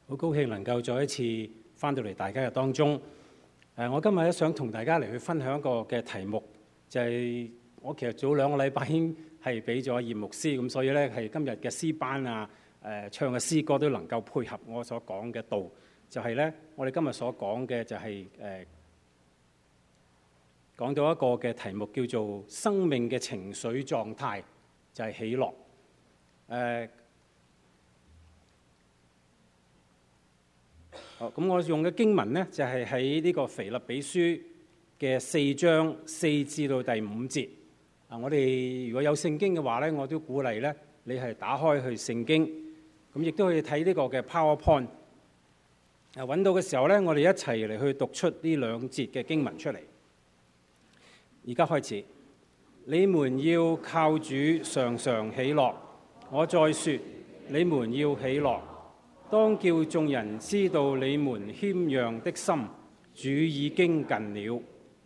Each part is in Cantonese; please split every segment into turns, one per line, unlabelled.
好高興能夠再一次返到嚟大家嘅當中。我今日咧想同大家嚟去分享一個嘅題目，就係我其實早2個禮拜已經係俾咗葉牧師，咁所以咧係今日嘅詩班啊、唱嘅詩歌都能夠配合我所講嘅道，就係咧我哋今日所講嘅就係講到一個嘅題目叫做生命嘅情緒狀態，就係喜樂。咁我用嘅經文呢，就係喺呢個腓立比書嘅4章4至到第5節。我哋如果有聖經嘅話呢，我都鼓勵呢，你係打開去聖經，咁亦都可以睇呢個嘅 PowerPoint。揾到嘅時候呢，我哋一齊嚟去讀出呢2節嘅經文出嚟。而家開始，你們要靠主常常喜樂。我再說，你們要喜樂。當叫眾人知道你們謙讓的心，主已經近了。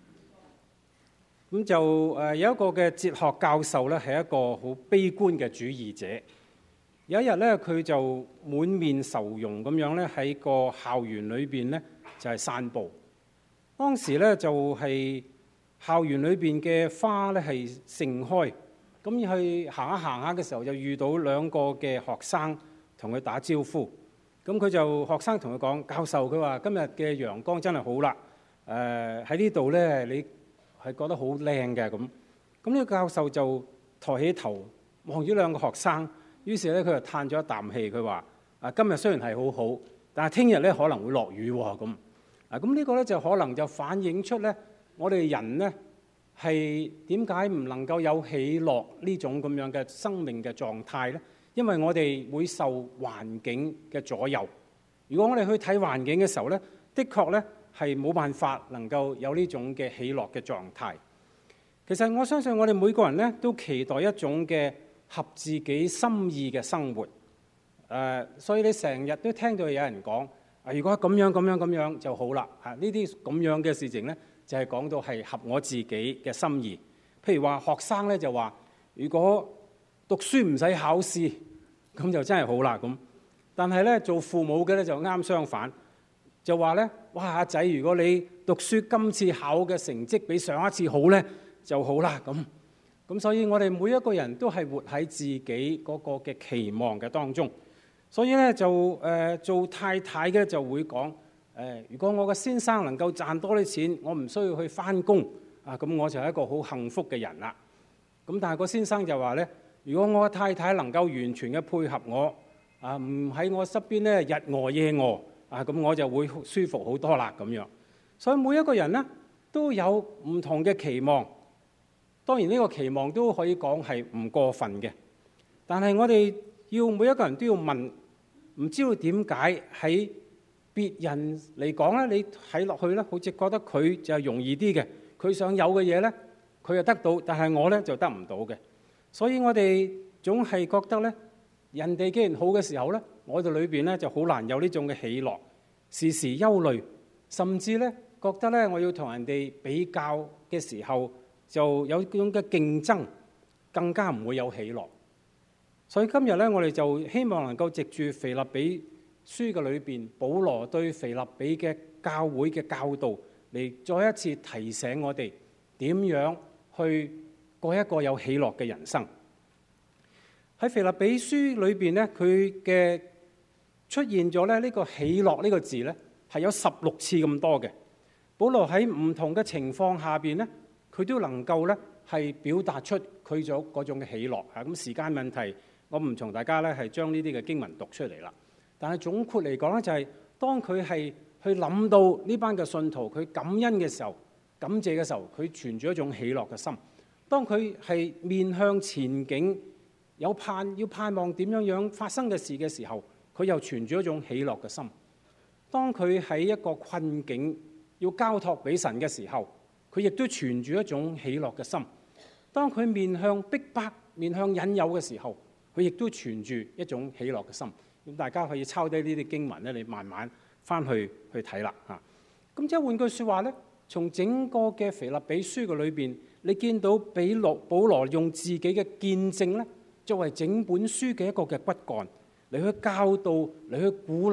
咁就有一個嘅哲學教授咧，係一個好悲觀嘅主義者。有一日咧，佢就滿面愁容咁樣咧，喺個校園裏邊咧就係散步。當時咧就係校園裏邊嘅花咧係盛開，咁去行下行下嘅時候，就遇到2個嘅學生同佢打招呼。咁佢就學生同佢講：教授，佢話今日嘅陽光真係好啦。喺呢度咧，你係覺得好靚嘅咁。咁呢個教授就抬起頭望住2個學生，於是咧佢就嘆咗一啖氣，佢話：今日雖然係好好，但係聽日咧可能會落雨喎咁。咁呢個咧就可能就反映出咧，我哋人咧係點解唔能夠有喜樂呢種咁樣嘅生命嘅狀態咧？因為我哋會受環境嘅左右。如果我哋去睇環境嘅時候呢，的確呢係冇辦法能夠有呢種嘅喜樂嘅狀態。其實我相信我哋每個人呢都期待一種嘅合自己心意嘅生活。所以你成日都聽到有人講：如果咁樣就好啦。呢啲咁樣嘅事情呢，就係講到係合我自己嘅心意。譬如話學生呢就話：如果讀書唔使考試，咁就真係好啦咁。但係咧，做父母嘅咧就啱相反，就話咧：哇，阿仔，如果你讀書今次考嘅成績比上一次好咧，就好啦咁。咁所以我哋每一個人都係活喺自己嗰個嘅期望嘅當中。所以咧就做太太嘅就會講：如果我嘅先生能夠賺多啲錢，我唔需要去返工咁我就係一個好幸福嘅人啦。咁但係個先生就話咧：如果我嘅太太能夠完全嘅配合我，唔喺我身邊咧日餓夜餓，咁我就會舒服好多啦咁樣。所以每一個人呢都有唔同嘅期望，當然呢個期望都可以講係唔過分嘅。但係我哋要每一個人都要問，唔知道點解喺別人嚟講咧，你睇落去咧，好似覺得佢就係容易啲嘅，佢想有嘅嘢咧，佢就得到，但係我咧就得唔到嘅。所以我哋總係覺得咧，人哋既然好嘅時候咧，我哋裏邊咧就好難有呢種嘅喜樂，時時憂慮，甚至咧覺得咧我要同人哋比較嘅時候，就有種嘅競爭，更加唔會有喜樂。所以今日咧，我哋就希望能夠藉住腓立比書嘅裏邊，保羅對腓立比嘅教會嘅教導，嚟再一次提醒我哋點樣去過一個有喜樂嘅人生。喺腓立比書裏邊咧，佢嘅出現咗咧呢個喜樂呢個字咧，係有16次咁多嘅。保羅喺唔同嘅情況下邊咧，佢都能夠咧係表達出佢嗰種嘅喜樂。咁時間問題，我唔同大家咧係將呢啲嘅經文讀出嚟啦。但係總括嚟講咧，就係當佢係去諗到呢班嘅信徒佢感恩嘅時候、感謝嘅時候，佢存住一種喜樂嘅心。當佢係面向前景，要盼望點樣發生嘅事嘅時候，佢又存住一種喜樂嘅心。當佢喺一個困境要交託俾神嘅時候，佢亦都存住一種喜樂嘅心。當佢面向逼迫、面向引誘嘅時候，佢亦都存住一種喜樂嘅心。咁大家可以抄低呢啲經文咧，你慢慢翻去睇啦嚇。咁即係換句説話咧，從整個嘅腓立比書嘅裏邊，你見到保羅用自己嘅見證咧，作為整本書嘅一個嘅骨幹，嚟去教導、嚟去鼓勵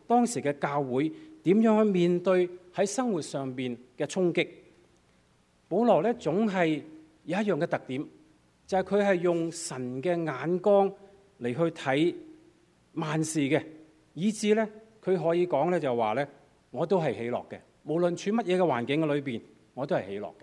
當時嘅教會點樣去面對喺生活上邊嘅衝擊。保羅咧總係有一樣嘅特點，就係佢係用神嘅眼光嚟去睇萬事嘅，以致咧佢可以講咧就話咧，我都係喜樂嘅，無論處乜嘢嘅環境嘅裏邊，我都係喜樂嘅。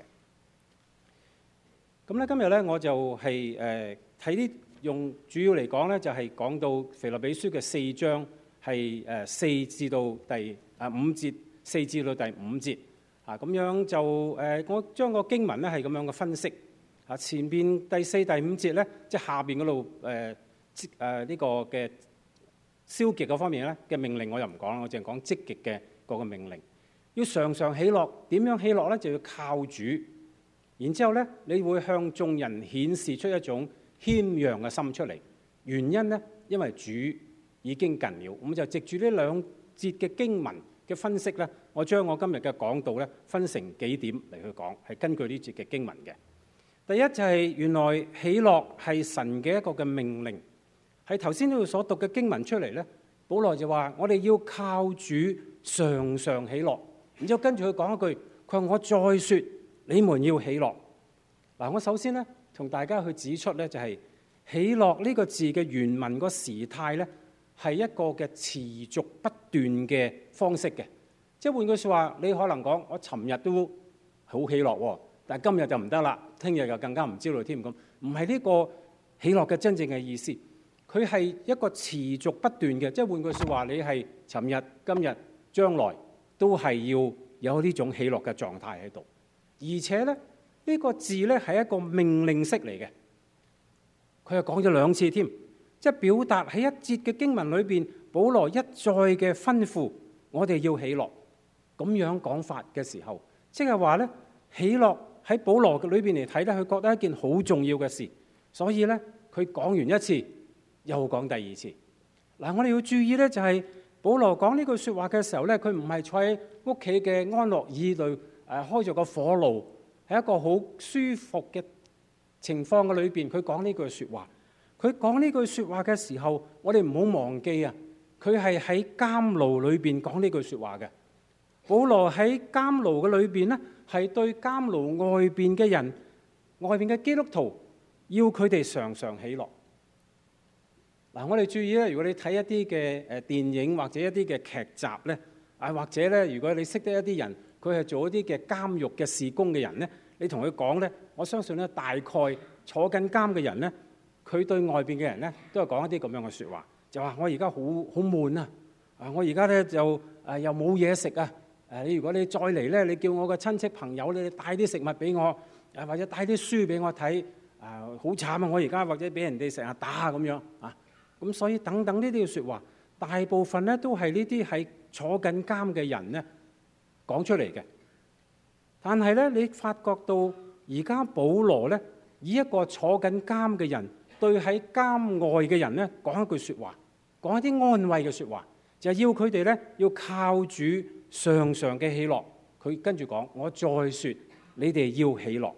咁咧今日咧我就係睇啲用主要嚟講咧，就係講到腓立比書嘅4章，係4至到第5節，4至到第5節啊，咁樣就我將個經文咧係咁樣嘅分析啊。前邊第4、第5節咧，即係下邊嗰度呢個嘅消極嗰方面咧嘅命令我又唔講啦，我淨係講積極嘅嗰個命令。要常常喜樂，點樣喜樂咧？就要靠主。然之後咧，你會向眾人顯示出一種謙讓嘅心出嚟。原因咧，因為主已經近了。咁就藉住呢2節嘅經文嘅分析咧，我將我今日嘅講道咧分成幾點嚟去講，係根據呢節嘅經文嘅。第一就係原來喜樂係神嘅一個嘅命令，係頭先呢度所讀嘅經文出嚟咧，保羅就話我哋要靠主常常喜樂。然之後跟住佢講一句，佢話我再説你們要喜樂。嗱，我首先咧同大家去指出咧，就係喜樂呢個字嘅原文個時態咧係一個嘅持續不斷嘅方式嘅。即係換句説話，你可能講我尋日都好喜樂喎，但係今日就唔得啦，聽日又更加唔知道添咁。唔係呢個喜樂嘅真正嘅意思，佢係一個持續不斷嘅。即係換句説話，你係尋日、今日、將來都係要有呢種喜樂嘅狀態喺度。而且咧，呢個字咧係一個命令式嚟嘅，佢又講咗2次添，即係表達喺一節嘅經文裏邊，保羅一再嘅吩咐我哋要喜樂。咁樣講法嘅時候，即係話咧，喜樂喺保羅嘅裏邊嚟睇咧，佢覺得一件好重要嘅事，所以咧佢講完一次又講第2次。嗱，我哋要注意咧，就係保羅講呢句説話嘅時候咧，佢唔係坐喺屋企嘅安樂椅度開咗個火爐，喺一個好舒服嘅情況嘅裏邊，佢講呢句説話。佢講呢句説話嘅時候，我哋唔好忘記啊，佢係喺監牢裏邊講呢句説話嘅。保羅喺監牢嘅裏邊呢，係對監牢外邊嘅人、外邊嘅基督徒，要佢哋常常喜樂。嗱，我哋注意咧，如果你睇一啲嘅電影或者一啲嘅劇集咧，或者咧，如果你識得一啲人，佢係做一啲嘅監獄嘅事工嘅人咧，你同佢講咧，我相信咧，大概坐緊監嘅人咧，佢對外邊嘅人咧，都係講一啲咁樣嘅説話，就話我而家好悶啊！我而家咧就又冇嘢食啊！你如果你再嚟咧，你叫我個親戚朋友你帶啲食物俾我，或者帶啲書俾我睇，好慘啊！我而家或者俾人哋成日打咁樣啊！咁所以等等呢啲嘅説話，大部分咧都係呢啲係坐緊監嘅人咧講出嚟嘅。但係咧，你發覺到而家保羅咧，以一個坐緊監嘅人對喺監外嘅人咧講一句説話，講一啲安慰嘅説話，就係要佢哋咧要靠主常常嘅喜樂。佢跟住講：我再説，你哋要喜樂。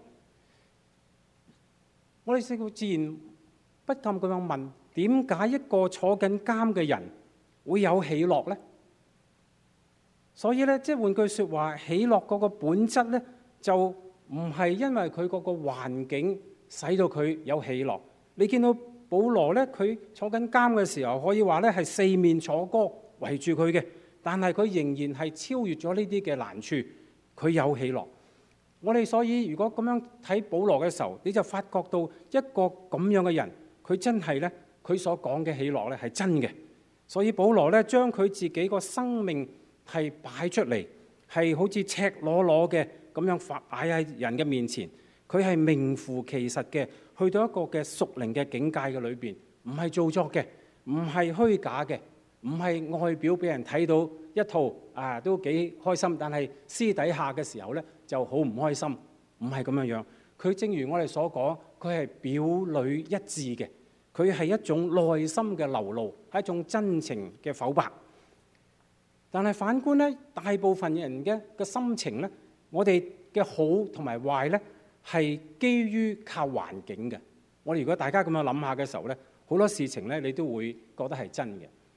我哋自然不禁咁樣問：點解一個坐緊監嘅人會有喜樂呢？所以咧，即係換句説話，喜樂嗰個本質咧，就唔係因為佢嗰個環境使到佢有喜樂。你見到保羅咧，佢坐緊監嘅時候，可以話咧係4面楚歌圍住佢嘅，但係佢仍然係超越咗呢啲嘅難處，佢有喜樂。我哋所以如果咁樣睇保羅嘅時候，你就發覺到一個咁樣嘅人，佢真係咧，佢所講嘅喜樂咧係真嘅。所以保羅咧將佢自己個生命係擺出嚟，係好似赤裸裸嘅咁樣擺喺人嘅面前。佢係名副其實嘅，去到一個嘅屬靈嘅境界嘅裏邊，唔係做作嘅，唔係虛假嘅，唔係外表俾人睇到一套都幾開心，但係私底下嘅時候咧就好唔開心，唔係咁樣樣。佢正如我哋所講，佢係表裏一致嘅，佢係一種內心嘅流露，係一種真情嘅剖白。但係反觀咧，大部分人嘅心情咧，我哋嘅好同埋壞咧，係基於靠環境嘅。我哋如果大家咁樣諗下嘅時候咧，好多事情咧，你都會覺得係真嘅。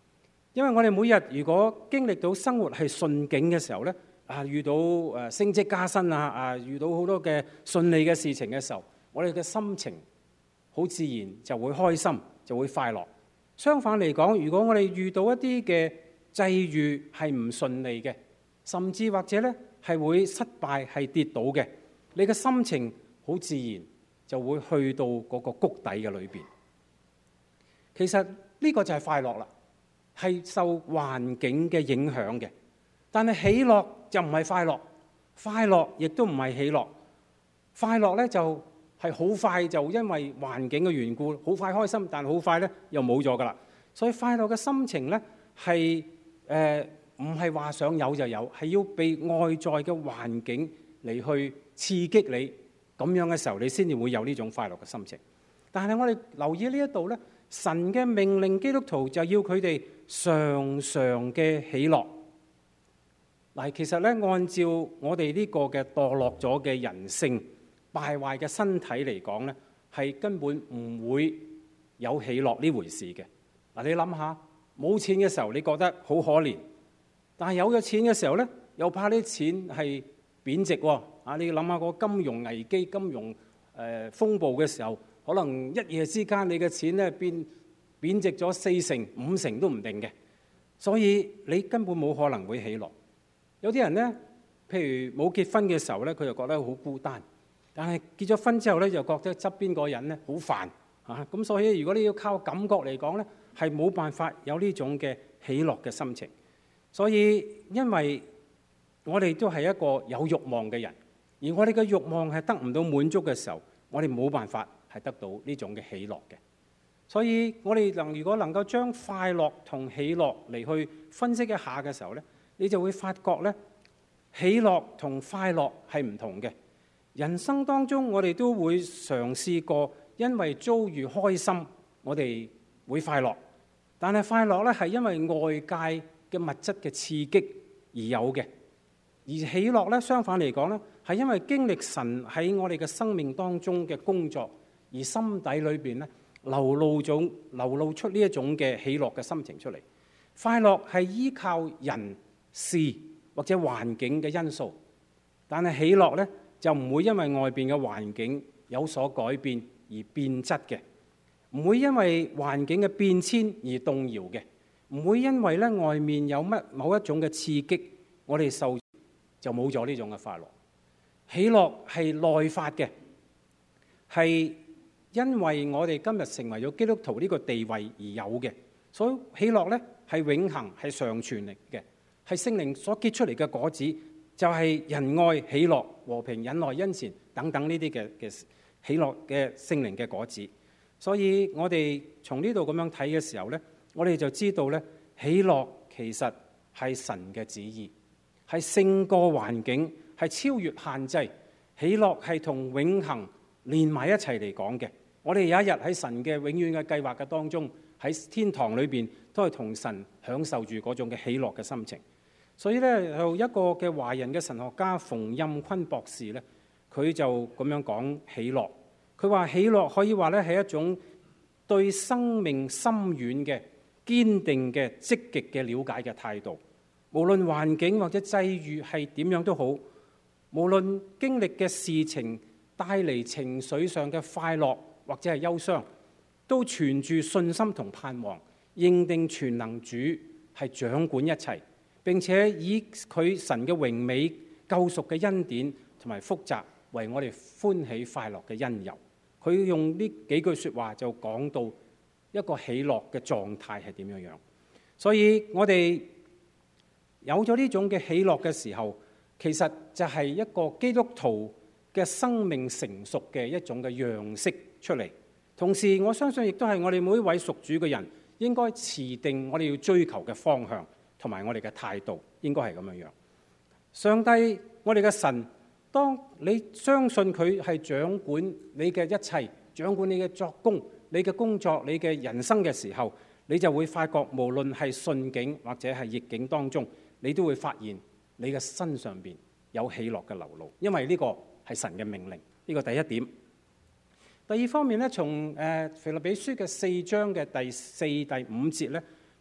因為我哋每日如果經歷到生活係順境嘅時候咧，遇到升職加薪遇到好多嘅順利嘅事情嘅時候，我哋嘅心情好自然就會開心，就會快樂。相反嚟講，如果我哋遇到一啲嘅際遇係唔順利嘅，甚至或者咧係會失敗、係跌倒嘅，你嘅心情好自然就會去到嗰個谷底嘅裏邊。其實呢個就係快樂啦，係受環境嘅影響嘅。但係喜樂就唔係快樂，快樂亦都唔係喜樂。快樂咧就係好快就因為環境嘅緣故，好快開心，但係好快咧又冇咗噶啦。所以快樂嘅心情咧係唔係話想有就有，係要被外在嘅環境嚟去刺激你，咁樣嘅時候你先至會有呢種快樂嘅心情。但係我哋留意呢一度咧，神嘅命令基督徒就要佢哋常常嘅喜樂。嗱，其實咧按照我哋呢個嘅墮落咗嘅人性、敗壞嘅身體嚟講咧，係根本唔會有喜樂呢回事嘅。嗱，你諗下，冇錢嘅時候你覺得好可憐，但係有咗錢嘅時候咧，又怕啲錢係貶值喎。你諗下個金融危機、金融風暴嘅時候，可能一夜之間你嘅錢咧貶值咗4成、5成都唔定嘅，所以你根本冇可能會喜樂。有啲人咧，譬如冇結婚嘅時候咧，佢就覺得好孤單；但係結咗婚之後咧，就覺得側邊個人咧好煩嚇。咁所以如果你要靠感覺嚟講咧，係冇辦法有呢種嘅喜樂嘅心情。所以因為我哋都係一個有慾望嘅人，而我哋嘅慾望係得唔到滿足嘅時候，我哋冇辦法係得到呢種嘅喜樂嘅。所以我哋如果能夠將快樂同喜樂嚟去分析一下嘅時候咧，你就會發覺咧，喜樂同快樂係唔同嘅。人生當中，我哋都會嘗試過，因為遭遇開心，我哋會快樂。但係快樂咧係因為外界嘅物質嘅刺激而有嘅，而喜樂咧相反嚟講咧，係因為經歷神喺我哋嘅生命當中嘅工作，而心底裏邊咧流露出呢一種嘅喜樂嘅心情出嚟。快樂係依靠人事或者環境嘅因素，但係喜樂咧就唔會因為外邊嘅環境有所改變而變質嘅，唔會因為環境嘅變遷而動搖嘅，唔會因為咧外面有某一種嘅刺激，我哋受就冇咗呢種嘅快樂。喜樂係內發嘅，係因為我哋今日成為咗基督徒呢個地位而有嘅，所以喜樂咧係永恆係常存嚟嘅。係聖靈所結出嚟嘅果子，就係仁愛、喜樂、和平、忍耐、恩慈等等呢啲嘅喜樂嘅聖靈嘅果子。所以我哋從呢度咁樣睇嘅時候咧，我哋就知道咧，喜樂其實係神嘅旨意，係勝過環境，係超越限制。喜樂係同永恆連埋一齊嚟講嘅。我哋有一日喺神嘅永遠嘅計劃嘅當中，喺天堂裏邊都係同神享受住嗰種嘅喜樂嘅心情。所以咧，有一個嘅華人嘅神學家馮蔭坤博士咧，佢就咁樣講喜樂。佢話喜樂可以話咧係一種對生命深遠嘅、堅定嘅、積極嘅了解嘅態度。無論環境或者際遇係點樣都好，無論經歷嘅事情帶嚟情緒上嘅快樂或者係憂傷，都存住信心同盼望，認定全能主係掌管一切。並且以佢神嘅榮美救贖嘅恩典同埋福澤為我哋歡喜快樂嘅因由。佢用呢幾句說話就講到一個喜樂嘅狀態係點樣樣。所以我哋有咗呢種嘅喜樂嘅時候，其實就係一個基督徒嘅生命成熟嘅一種嘅樣式出嚟。同時我相信亦都係我哋每一位屬主嘅人應該持定我哋要追求嘅方向同埋我哋嘅態度，應該係咁樣樣。上帝，我哋嘅神，當你相信佢係掌管你嘅一切，掌管你嘅作工、你嘅工作、你嘅人生嘅時候，你就會發覺無論係順境或者係逆境當中，你都會發現你嘅身上邊有喜樂嘅流露，因為呢個係神嘅命令。呢個第一點。第二方面咧，從腓立比書嘅4章嘅第4、第5節咧，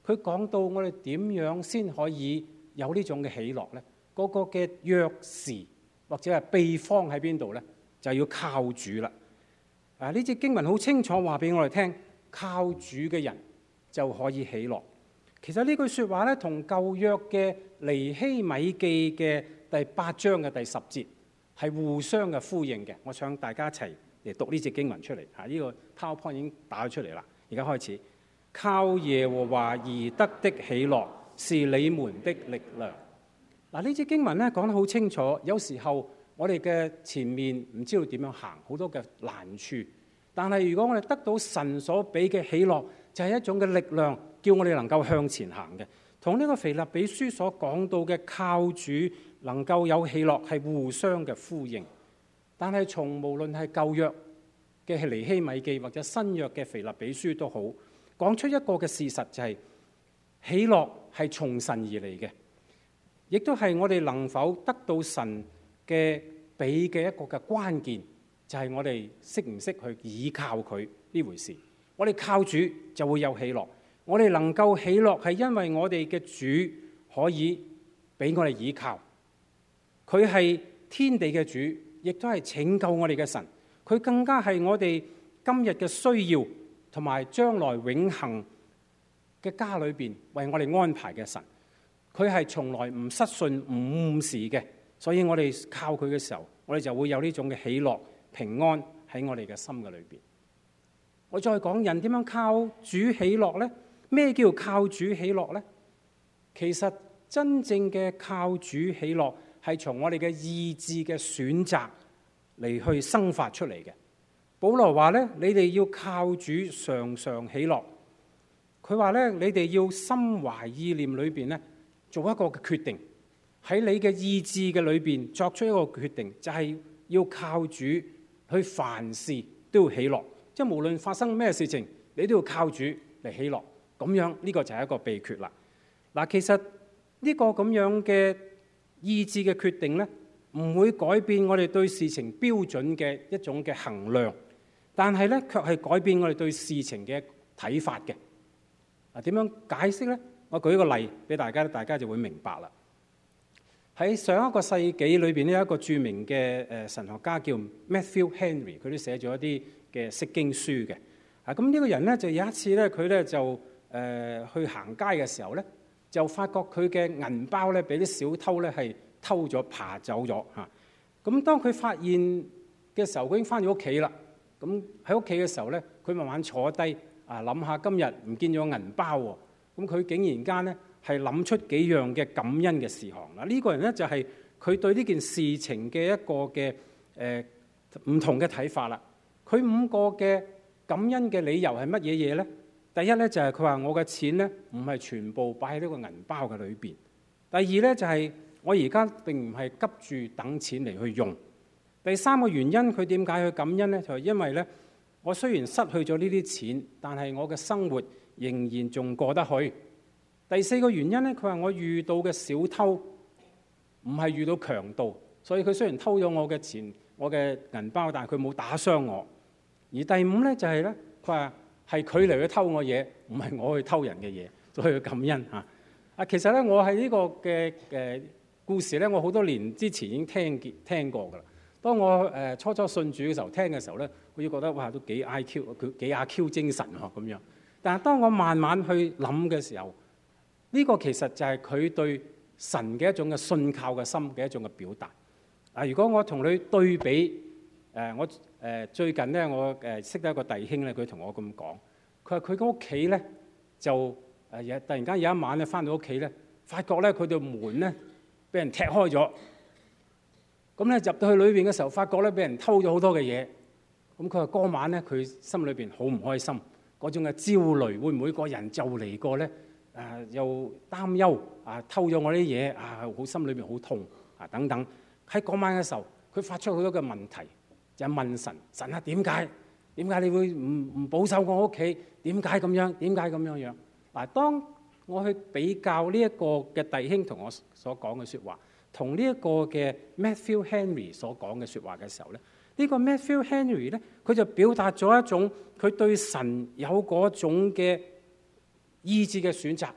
佢講到我哋點樣先可以有呢種嘅喜樂呢？嗰個嘅鑰匙或者係秘方喺邊度呢？就要靠主啦。呢節經文好清楚話俾我哋聽，靠主嘅人就可以喜樂。其實呢句説話咧，同舊約嘅尼希米記嘅第8章嘅第10節係互相嘅呼應嘅。我想大家一齊嚟讀呢節經文出嚟。呢個 PowerPoint 已經打咗出嚟啦。而家開始，靠耶和華而得的喜樂是你們的力量。呢節經文咧講得好清楚。有時候我哋嘅前面唔知道點樣行，好多嘅難處。但係如果我哋得到神所俾嘅喜樂，就係一種嘅力量，叫我哋能夠向前行嘅。同呢個腓立比書所講到嘅靠主能夠有喜樂係互相嘅呼應。但係從無論係舊約嘅尼希米記或者新約嘅腓立比書都好，講出一個嘅事實，就係喜樂係從神而嚟嘅，亦都係我哋能否得到神嘅俾嘅一個嘅關鍵，就係我哋識唔識去倚靠佢呢回事。我哋靠主就會有喜樂，我哋能夠喜樂係因為我哋嘅主可以俾我哋倚靠，佢係天地嘅主，亦都係拯救我哋嘅神，佢更加係我哋今日嘅需要同埋將來永恆嘅家裏邊為我哋安排嘅神，佢係從來唔失信唔誤事嘅，所以我哋靠佢嘅時候，我哋就會有呢種嘅喜樂平安喺我哋嘅心嘅裏邊。我再講人點樣靠主喜樂呢？咩叫靠主喜樂呢？其實真正嘅靠主喜樂係從我哋嘅意志嘅選擇嚟去生發出嚟嘅。保羅話咧，你哋要靠主常常喜樂。佢話咧，你哋要心懷意念裏邊咧做一個嘅決定，喺你嘅意志嘅裏邊作出一個決定，就係要靠主去凡事都要喜樂。即係無論發生咩事情，你都要靠主嚟喜樂。咁樣呢個就係一個秘訣啦。嗱，其實呢個咁樣嘅意志嘅決定咧，唔會改變我哋對事情標準嘅一種嘅衡量，但係咧卻係改變我哋對事情嘅睇法嘅。點樣解釋咧？我舉一個例俾大家，大家就會明白啦。喺上一個世紀裏邊呢，有一個著名嘅神學家叫 Matthew Henry， 佢都寫咗一啲嘅釋經書嘅。咁呢個人咧就有一次咧，佢咧就去行街嘅時候咧，就發覺佢嘅銀包咧俾啲小偷咧係偷咗爬走咗嚇。咁當佢發現嘅時候，佢已經翻咗屋企啦。咁喺屋企嘅時候咧，佢慢慢坐低諗下今日唔見咗銀包喎。咁佢竟然間咧係諗出幾樣嘅感恩嘅事項啦。呢個人咧就係佢對呢件事情嘅一個嘅唔同嘅睇法啦。佢5個嘅感恩嘅理由係乜嘢嘢咧？第一咧就係佢話我嘅錢咧唔係全部擺喺呢個銀包嘅裏邊。第二咧就係我而家並唔係急住等錢嚟去用。第三個原因佢點解去感恩咧？就係因為咧我雖然失去咗呢啲錢，但係我嘅生活仍然仲過得去。第四個原因咧，佢話我遇到嘅小偷唔係遇到強盜，所以佢雖然偷咗我嘅錢、我嘅銀包，但係佢冇打傷我。而第5咧就係咧，佢話係佢嚟去偷我嘢，唔係我去偷人嘅嘢，所以佢感恩嚇。其實咧，我係呢個嘅故事咧，我好多年之前已經聽過㗎啦。當我初信主嘅時候聽嘅時候咧，我就覺得哇都幾 IQ， 佢幾阿 Q 精神咁樣。但係當我慢慢去諗嘅時候，呢個其實就係佢對神嘅一種嘅信靠嘅心嘅一種嘅表達。如果我同你對比，我最近咧，我識得一個弟兄咧，佢同我咁講，佢話佢個屋企咧就突然間有一晚咧翻到屋企咧，發覺咧佢條門咧俾人踢開咗，咁咧入到去裏邊嘅時候，發覺咧俾人偷咗好多嘅嘢。咁佢話嗰晚咧，佢心裏邊好唔開心，嗰種嘅焦慮，會唔會個人就嚟過咧？又擔憂偷咗我啲嘢好心裏邊好痛等等。喺嗰晚嘅時候，佢發出好多嘅問題，就係問神：神啊，點解你會唔保守我屋企？點解咁樣？點解咁樣？嗱，當我去比較呢一個嘅弟兄同我所講嘅説話，同呢一個嘅 Matthew Henry 所講嘅説話嘅時候咧，呢個 Matthew Henry 咧，佢就表達咗一種佢對神有嗰種嘅意志嘅選擇，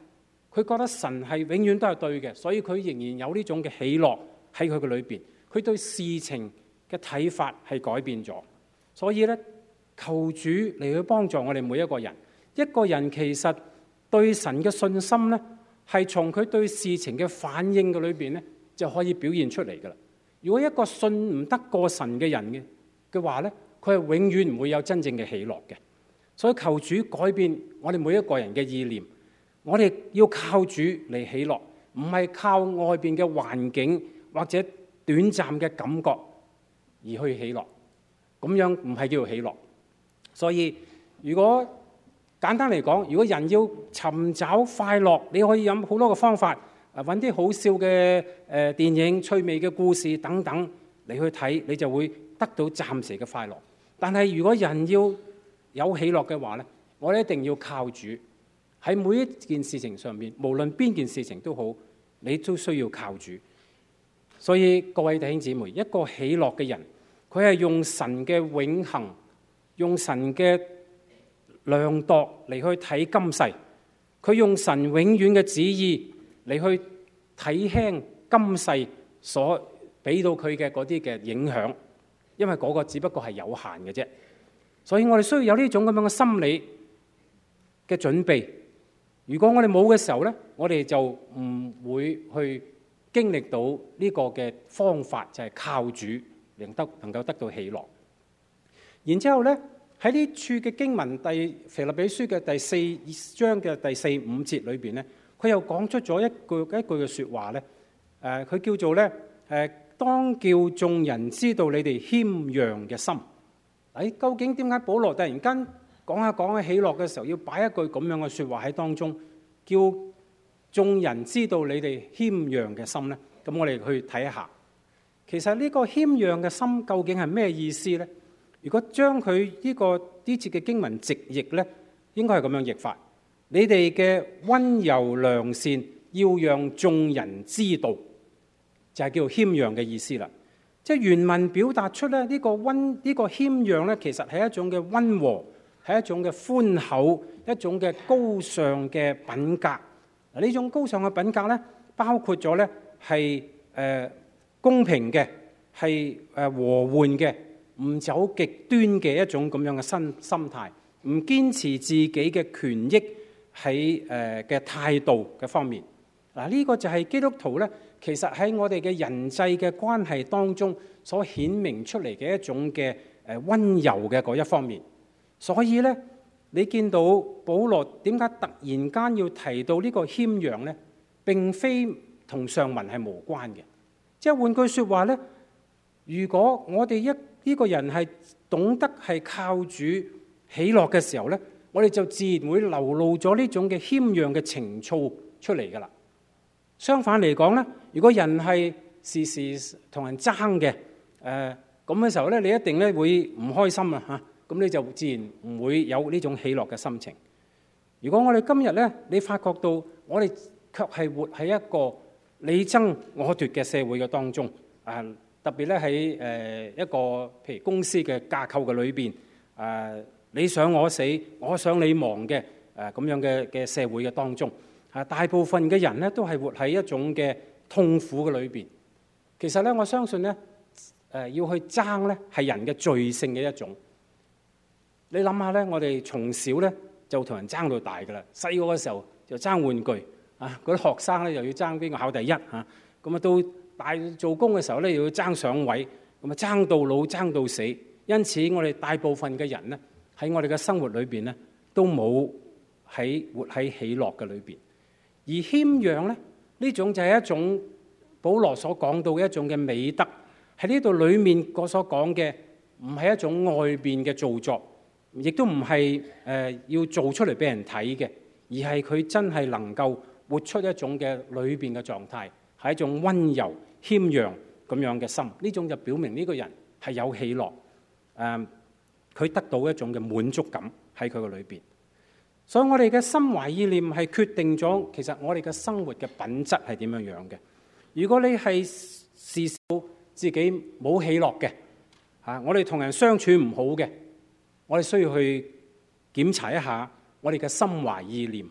佢覺得神係永遠都係對嘅，所以佢仍然有呢種嘅喜樂喺佢嘅裏邊。佢對事情嘅睇法係改變咗，所以咧求主嚟去幫助我哋每一個人。一個人其實對神嘅信心咧，係從佢對事情嘅反應嘅裏邊咧就可以表現出嚟噶啦。如果一個信唔得過神嘅人嘅話咧，佢係永遠唔會有真正嘅喜樂嘅。所以求主改變我哋每一個人嘅意念，我哋要靠主嚟喜樂，唔係靠外邊嘅環境或者短暫嘅感覺而去喜樂，咁樣唔係叫做喜樂。所以如果簡單嚟講，如果人要尋找快樂，你可以有好多個方法，揾啲好笑嘅電影、趣味嘅故事等等嚟去睇，你就會得到暫時嘅快樂。但係如果人要有喜樂嘅話咧，我哋一定要靠主。喺每一件事情上面，無論邊件事情都好，你都需要靠主。所以各位弟兄姊妹，一個喜樂嘅人，佢係用神嘅永恆，用神嘅量度嚟去睇今世，佢用神永遠嘅旨意嚟去睇輕今世所俾到佢嘅嗰啲嘅影響，因為嗰個只不過係有限嘅啫。所以我哋需要有呢種咁樣嘅心理嘅準備。如果我哋冇嘅時候咧，我哋就唔會去經歷到呢個嘅方法，就係靠主能夠得到喜樂。然之後咧，喺呢處嘅經文腓立比書嘅第4章嘅第4、5節裏邊咧，佢又講出咗一句嘅説話咧。佢叫做咧當叫眾人知道你哋謙讓嘅心。究竟點解保羅突然間講下喜樂嘅時候，要擺一句咁樣嘅説話喺當中，叫眾人知道你哋謙讓嘅心呢？咁我哋去睇一下，其實呢個謙讓嘅心究竟係咩意思呢？如果將佢呢節嘅經文直譯呢，應該係咁樣譯法：你哋嘅溫柔良善要讓眾人知道，就係叫做謙讓嘅意思啦。即係原文表達出咧呢個謙讓咧，其實係一種嘅溫和，係一種嘅寬厚，一種嘅高尚嘅品格。嗱，呢種高尚嘅品格咧，包括咗咧係公平嘅，係和緩嘅，唔走極端嘅一種咁樣嘅心態，唔堅持自己嘅權益喺嘅態度嘅方面。嗱，呢個就係基督徒咧，其實喺我哋嘅人際嘅關係當中所顯明出嚟嘅一種嘅溫柔嘅嗰一方面。所以咧，你見到保羅點解突然間要提到呢個謙讓咧？並非同上文係無關嘅。即係換句説話咧，如果我哋呢個人係懂得係靠主喜樂嘅時候咧，我哋就自然會流露咗呢種嘅謙讓嘅情操出嚟㗎啦。相反嚟講咧，如果人係時時同人爭嘅，咁嘅時候咧，你一定咧會唔開心啊嚇！咁你就自然唔會有呢種喜樂嘅心情。如果我哋今日咧，你發覺到我哋卻係活喺一個你爭我奪嘅社會嘅當中，特別咧喺一個譬如公司嘅架構嘅裏邊，你想我死，我想你亡嘅咁樣嘅社會嘅當中。大部分嘅人咧都係活喺一種嘅痛苦嘅裏邊。其實咧，我相信咧，要去爭咧係人嘅罪性嘅一種。你諗下咧，我哋從小咧就同人爭到大噶啦。細個嘅時候就爭玩具，嗰啲學生咧又要爭邊個考第一嚇。咁到大做工嘅時候咧，又要爭上位，咁爭到老爭到死。因此，我哋大部分嘅人咧喺我哋嘅生活裏邊咧都冇活喺喜樂嘅裏邊。而謙讓咧，呢種就係一種保羅所講到嘅一種嘅美德，喺呢度裏面我所講嘅唔係一種外邊嘅造作，亦都唔係要做出嚟俾人睇嘅，而係佢真係能夠活出一種嘅裏邊嘅狀態，係一種溫柔謙讓咁樣嘅心。呢種就表明呢個人係有喜樂，佢得到一種嘅滿足感喺佢嘅裏邊。所以我哋嘅心懷意念係決定咗，其實我哋嘅生活嘅品質係點樣樣嘅。如果你係視到自己冇喜樂嘅，我哋同人相處唔好嘅，我哋需要去檢查一下我哋嘅心懷意念。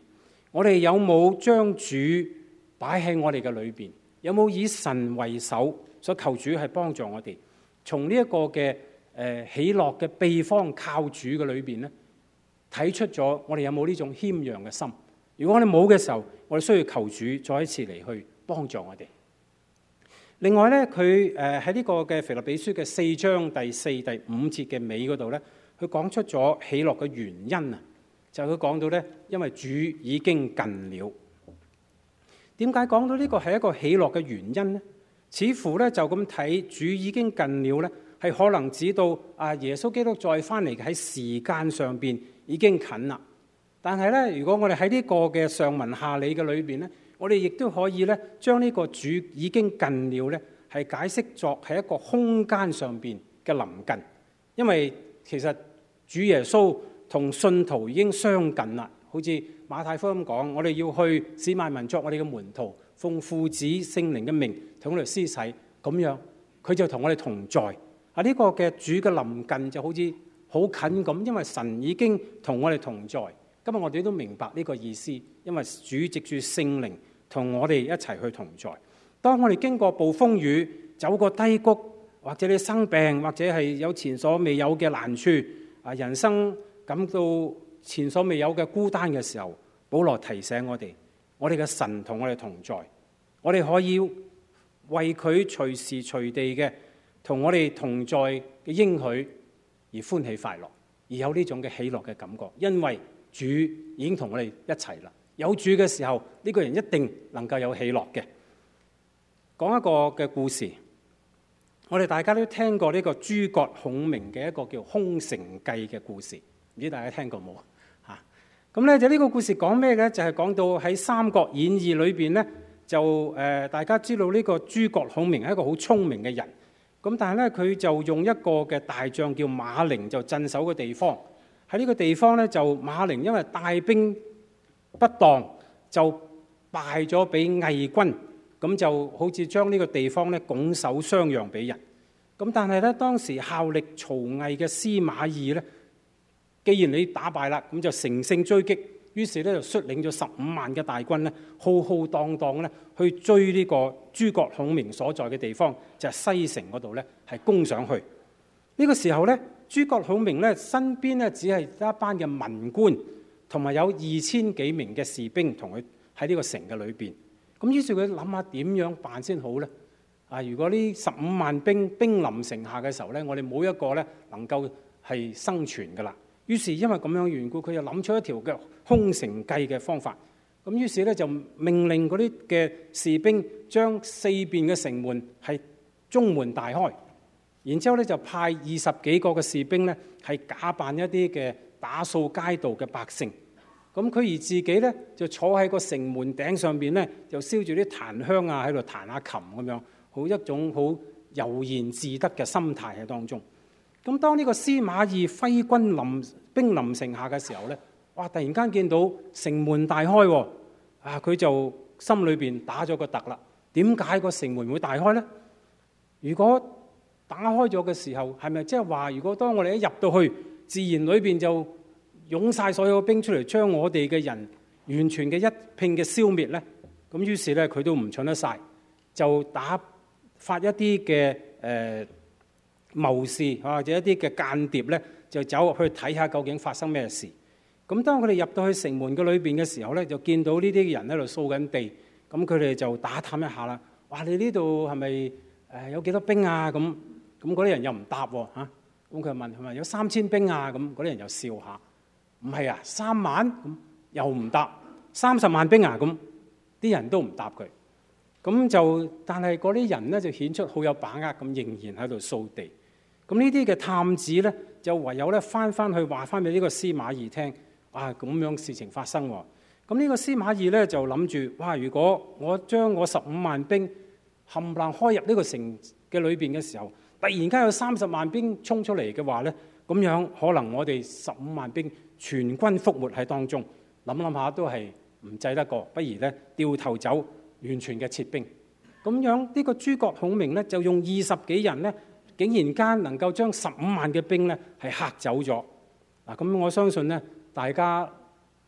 我哋有冇將主擺喺我哋嘅裏邊？有冇以神為首，所求主係幫助我哋從呢一個嘅喜樂嘅秘方靠主嘅裏邊咧，睇出咗我哋有冇呢種謙讓嘅心？如果我哋冇嘅時候，我哋需要求主再一次嚟去幫助我哋。另外咧，佢喺呢個嘅腓立比書嘅4章第4、第5節嘅尾嗰度咧，佢講出咗喜樂嘅原因啊，就係佢講到咧，因為主已經近了。點解講到呢個係一個喜樂嘅原因呢？似乎咧就咁睇，主已經近了咧，係可能指到耶穌基督再翻嚟喺時間上邊已經近啦。但係咧，如果我哋喺呢個嘅上文下理嘅裏邊咧，我哋亦都可以咧將呢個主已經近了咧，係解釋作係一個空間上邊嘅臨近。因為其實主耶穌同信徒已經相近啦，好似馬太福音講，我哋要去使萬民作我哋嘅門徒，奉父子聖靈嘅名同我哋施洗，咁樣佢就同我哋同在。呢個嘅主嘅臨近就好似好近咁，因為神已經同我哋同在。今日我哋都明白呢個意思，因為主藉住聖靈同我哋一齊去同在。當我哋經過暴風雨，走過低谷，或者你生病，或者係有前所未有嘅難處，人生感到前所未有嘅孤單嘅時候，保羅提醒我哋嘅神同我哋同在，我哋可以為佢隨時隨地嘅同我哋同在嘅應許而歡喜快樂，而有呢種嘅喜樂嘅感覺，因為主已經同我哋一齊啦。有主嘅時候，呢個人一定能夠有喜樂嘅。講一個嘅故事，我哋大家都聽過呢個諸葛孔明嘅一個叫空城計嘅故事，唔知大家聽過冇啊？咁咧就呢個故事講咩嘅？就係講到喺《三國演義》裏邊咧，就大家知道呢個諸葛孔明係一個好聰明嘅人，咁但係咧佢就用一個嘅大將叫馬陵就鎮守嘅地方。喺呢個地方咧，就馬陵因為帶兵不當，就敗咗俾魏軍，咁就好似將呢個地方咧拱手相讓俾人。咁但係咧，當時效力曹魏嘅司馬懿咧，既然你打敗啦，咁就乘勝追擊，於是咧就率領咗15萬嘅大軍咧，浩浩蕩蕩咧去追呢個諸葛孔明所在嘅地方，就係西城嗰度咧，係攻上去。呢個時候咧，諸葛孔明咧身邊咧只係一班嘅文官，同埋有2000幾名嘅士兵同佢喺呢個城嘅裏邊。咁於是佢諗下點樣辦先好咧？如果呢15萬兵臨城下嘅時候咧，我哋冇一個咧能夠係生存噶啦。於是因為咁樣緣故，佢就諗出一條嘅空城計嘅方法。咁於是咧就命令嗰啲嘅士兵將4邊嘅城門係中門大開。然之後咧就派20幾個嘅士兵咧係假扮一啲嘅打掃街道嘅百姓，咁佢而自己咧就坐喺個城門頂上邊咧，就燒住啲檀香啊，喺度彈下琴咁樣，好一種好悠然自得嘅心態喺當中。咁當呢個司馬懿揮軍兵臨城下嘅時候咧，哇！突然間見到城門大開，佢就心裏邊打咗個突啦。點解個城門會大開咧？如果打開咗嘅時候，係咪即係話，如果當我哋一入到去，自然裏邊就湧晒所有兵出嚟，將我哋嘅人完全嘅一併嘅消滅咧？咁於是咧，佢都唔蠢得晒，就發一啲嘅謀士或者一啲嘅間諜咧，就走去睇下究竟發生咩事。咁當佢哋入到去城門嘅裏邊嘅時候咧，就見到呢啲人喺度掃緊地，咁佢哋就打探一下啦。哇！你呢度係咪有幾多兵啊？咁嗰啲人又唔答喎嚇。咁佢問係咪有3000兵啊？咁嗰啲人又笑下，唔係啊，3萬咁又唔答，30萬兵啊？咁啲人都唔答佢。咁就但係嗰啲人咧就顯出好有把握咁，仍然喺度掃地。咁呢啲嘅探子咧就唯有咧翻去話翻俾呢個司馬懿聽，咁樣事情發生喎。咁呢個司馬懿咧就諗住，哇！如果我將我15萬兵冚唪唥開入呢個城嘅裏邊嘅時候，突然間有30萬兵衝出嚟嘅話咧，咁樣可能我哋15萬兵全軍覆沒喺當中。諗下都係唔制得過，不如咧掉頭走，完全嘅撤兵。咁樣呢個諸葛孔明咧就用20幾人咧，竟然間能夠將15萬嘅兵咧係嚇走咗。咁我相信咧，大家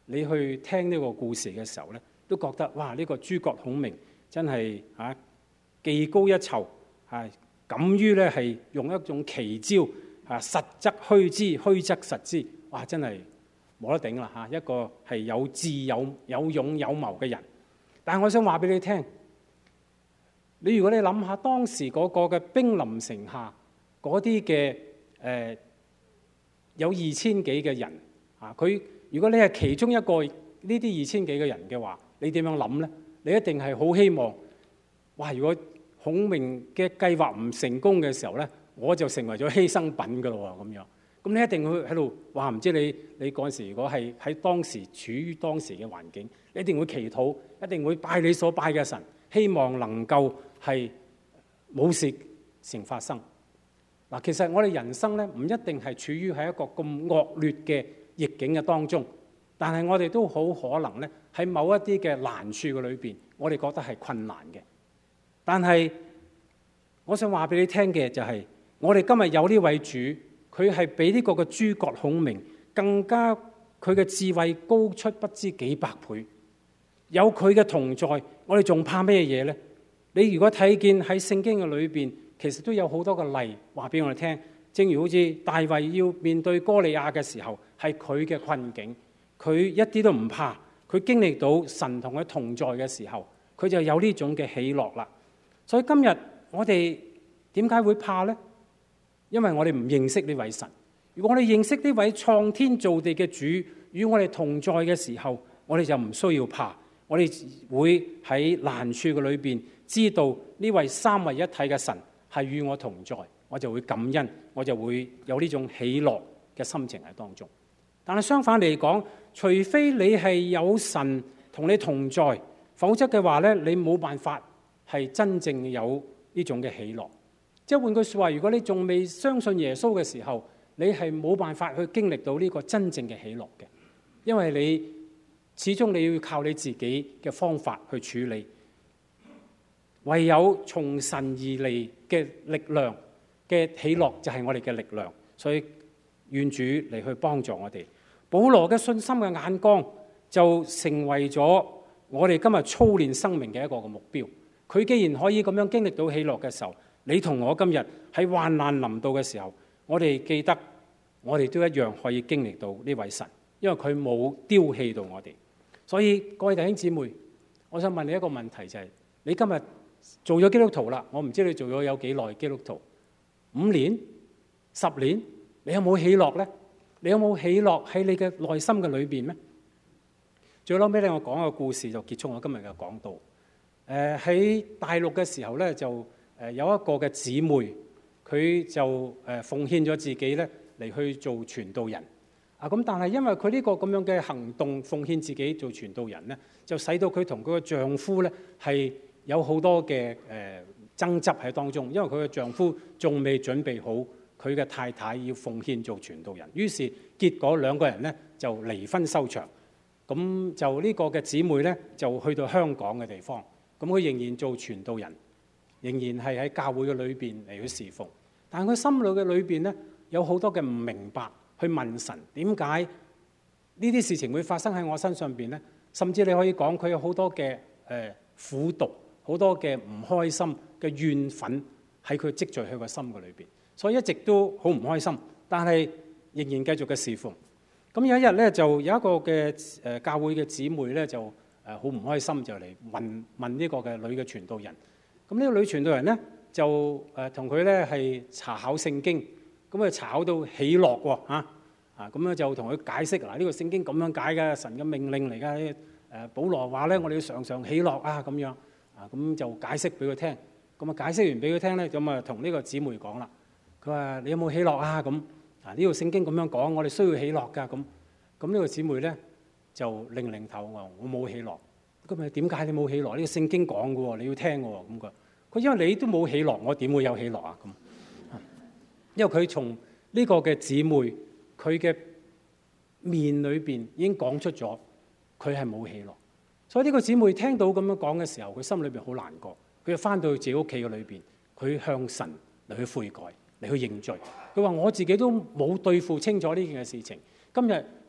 你去聽呢個故事嘅時候咧，都覺得哇！呢個諸葛孔明真係技高一籌，敢於咧係用一種奇招，實則虛之，虛則實之，哇！真係冇得頂啦嚇！一個係有智有勇有謀嘅人。但係我想話俾你聽，如果你諗下當時嗰個嘅兵臨城下嗰啲嘅有2000幾嘅人如果你係其中一個呢啲2000幾嘅人嘅話，你點樣諗咧？你一定係好希望，哇！如果孔明嘅計劃唔成功嘅時候咧，我就成為咗犧牲品噶咯喎，咁樣。咁你一定會喺度話，唔知你嗰陣時如果係喺當時處於當時嘅環境，你一定會祈禱，一定會拜你所拜嘅神，希望能夠係冇事情發生。嗱，其實我哋人生咧唔一定係處於喺一個咁惡劣嘅逆境嘅當中，但係我哋都好可能咧喺某一啲嘅難處嘅裏邊，我哋覺得係困難嘅。但係我想話俾你聽嘅就係，我哋今日有呢位主，佢係比呢個嘅諸葛孔明更加，佢嘅智慧高出不知幾百倍。有佢嘅同在，我哋仲怕咩嘢呢？你如果睇見喺聖經嘅裏邊，其實都有好多個例話俾我哋聽。正如好似大衛要面對哥利亞嘅時候，係佢嘅困境，佢一啲都唔怕。佢經歷到神同佢同在嘅時候，佢就有呢種嘅喜樂啦。所以今日我哋點解會怕呢？因為我哋唔認識呢位神。如果我哋認識呢位創天造地嘅主與我哋同在嘅時候，我哋就唔需要怕。我哋會喺難處嘅裏邊知道呢位三位一體嘅神係與我同在，我就會感恩，我就會有呢種喜樂嘅心情喺當中。但係相反嚟講，除非你係有神同你同在，否則嘅話咧，你冇辦法係真正有呢種嘅喜樂。即係換句說話，如果你仲未相信耶穌嘅時候，你係冇辦法去經歷到呢個真正嘅喜樂嘅，因為你始終你要靠你自己嘅方法去處理。唯有從神而嚟嘅力量嘅喜樂就係我哋嘅力量，所以願主嚟去幫助我哋。保羅嘅信心嘅眼光就成為咗我哋今日操練生命嘅一個嘅目標。佢既然可以咁樣經歷到喜樂嘅時候，你同我今日喺患難臨到嘅時候，我哋記得我哋都一樣可以經歷到呢位神，因為佢冇丟棄到我哋。所以各位弟兄姊妹，我想問你一個問題，就係你今日做咗基督徒啦，我唔知你做咗有幾耐基督徒，5年、10年，你有冇喜樂呢？你有冇喜樂喺你嘅內心嘅裏邊呢？最後尾咧，我講個故事就結束我今日嘅講道。喺大陸嘅時候咧，就有一個嘅姊妹，佢就奉獻咗自己咧嚟去做傳道人。咁但係因為佢呢個咁樣嘅行動，奉獻自己做傳道人咧，就使到佢同佢嘅丈夫咧係有好多嘅爭執喺當中，因為佢嘅丈夫仲未準備好佢嘅太太要奉獻做傳道人，於是結果兩個人咧就離婚收場。咁就呢個嘅姊妹咧就去到香港嘅地方，咁佢仍然做傳道人，仍然係喺教會嘅裏邊嚟去侍奉。但係佢心裏嘅裏邊咧有好多嘅唔明白，去問神點解呢啲事情會發生喺我身上邊咧？甚至你可以講佢有好多嘅苦毒，好多嘅唔開心嘅怨憤喺佢積聚喺個心嘅裏邊，所以一直都好唔開心，但係仍然繼續嘅侍奉。咁有一日咧，就有一個嘅教會嘅姊妹咧，就好唔開心，就嚟問呢個嘅女嘅傳道人。咁呢個女傳道人咧就同佢咧係查考聖經，咁佢查考到喜樂喎咁咧就同佢解釋嗱，呢個聖經咁樣解嘅，神嘅命令嚟㗎。保羅話咧，我哋要常常喜樂咁樣咁就解釋俾佢聽。咁解釋完俾佢聽咧，咁同呢個姊妹講啦。佢話：你有冇喜樂啊？咁呢個聖經咁樣講，我哋需要喜樂㗎。咁呢個姊妹咧就擰頭話：我冇喜樂。咁咪點解你冇喜樂？呢個聖經講嘅喎，你要聽嘅喎。咁佢因為你都冇喜樂，我點會有喜樂啊？咁因為佢從呢個嘅姊妹佢嘅面裏邊已經講出咗佢係冇喜樂。所以呢個姊妹聽到咁樣講嘅時候，佢心裏邊好難過。佢就翻到去自己屋企嘅裏邊，佢向神嚟去悔改，嚟去認罪。佢話：我自己都冇對付清楚呢件嘅事情。今日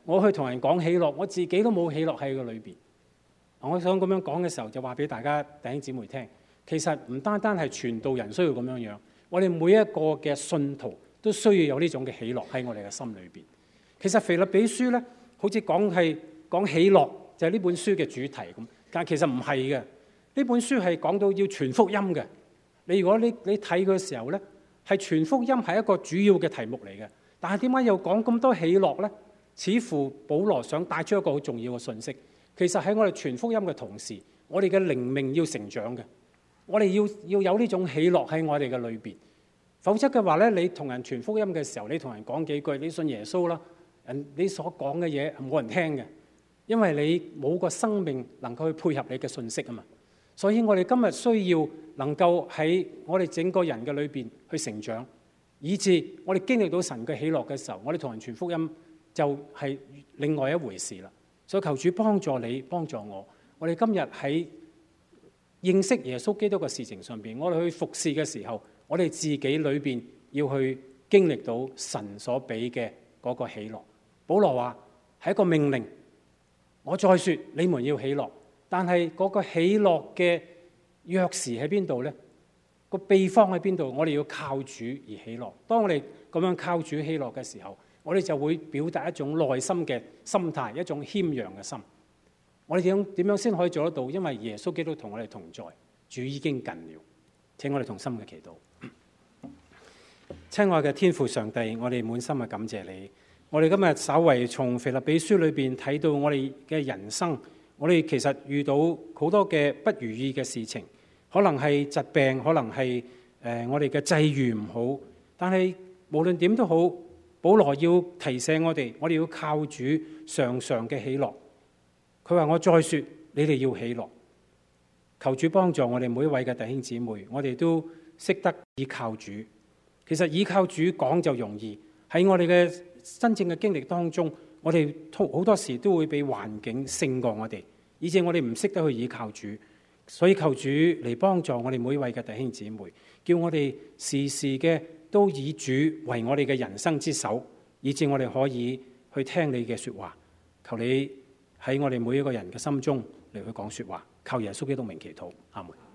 我去同人講喜樂，我自己都冇喜樂喺個裏邊。我想咁樣講嘅時候，就話俾大家弟兄姊妹聽，其實唔單單係傳道人需要咁樣樣，我哋每一個嘅信徒都需要有呢種嘅喜樂喺我哋嘅心裏邊。其實腓立比書咧，好似講喜樂就係呢本書嘅主題咁，但係其實唔係嘅。呢本書係講到要傳福音嘅。如果你睇嘅時候咧，係傳福音係一個主要嘅題目嚟嘅。但係點解又講咁多喜樂咧？似乎保羅想帶出一個好重要嘅信息。其實喺我哋傳福音嘅同時，我哋嘅靈命要成長嘅。我哋要有呢種喜樂喺我哋嘅裏邊。否則嘅話咧，你同人傳福音嘅時候，你同人講幾句，你信耶穌啦，你所講嘅嘢冇人聽嘅，因為你冇個生命能夠去配合你嘅信息啊嘛。所以我哋今日需要能夠喺我哋整個人嘅裏邊去成長，以致我哋經歷到神嘅喜樂嘅時候，我哋同人傳福音就係另外一回事啦。所以求主幫助你，幫助我。我哋今日喺認識耶穌基督嘅事情上邊，我哋去服侍嘅時候，我哋自己裏邊要去經歷到神所俾嘅嗰個喜樂。保羅話係一個命令，我再說你們要喜樂，但係嗰個喜樂嘅鑰匙喺邊度呢？個秘方喺邊度？我哋要靠主而喜樂。當我哋咁樣靠主喜樂嘅時候，我哋就會表達一種內心嘅心態，一種謙讓嘅心。我哋點樣先可以做得到？因為耶穌基督同我哋同在，主已經近了。請我哋同心嘅祈禱。親愛嘅天父上帝，我哋滿心嘅感謝你。我哋今日稍為從腓立比書裏邊睇到我哋嘅人生，我哋其實遇到好多嘅不如意嘅事情，可能係疾病，可能係我哋嘅際遇唔好，但係無論點都好，保羅要提醒我哋要靠主常常嘅喜樂。佢話我再說，你哋要喜樂。求主幫助我哋每一位嘅弟兄姊妹，我哋都識得依靠主。其實依靠主講就容易，喺我哋嘅真正嘅經歷當中，我哋好多時都會被環境勝過我哋，以致我哋唔識得去依靠主。所以求主嚟幫助我哋每一位嘅弟兄姊妹，叫我哋時時嘅都以主為我哋嘅人生之首，以致我哋可以去聽你嘅說話。求你喺我哋每一個人嘅心中嚟去講說話，靠耶穌基督名祈禱，阿門。